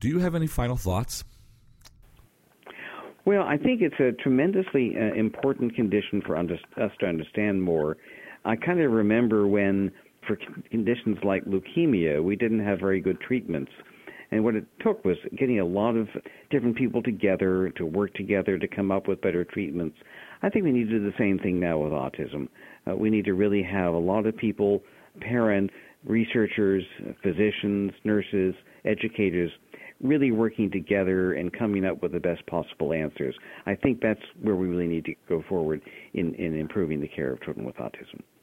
Do you have any final thoughts? Well, I think it's a tremendously important condition for us to understand more. I kind of remember when, for conditions like leukemia, we didn't have very good treatments. And what it took was getting a lot of different people together to work together to come up with better treatments. I think we need to do the same thing now with autism. We need to really have a lot of people, parents, researchers, physicians, nurses, educators, really working together and coming up with the best possible answers. I think that's where we really need to go forward in improving the care of children with autism.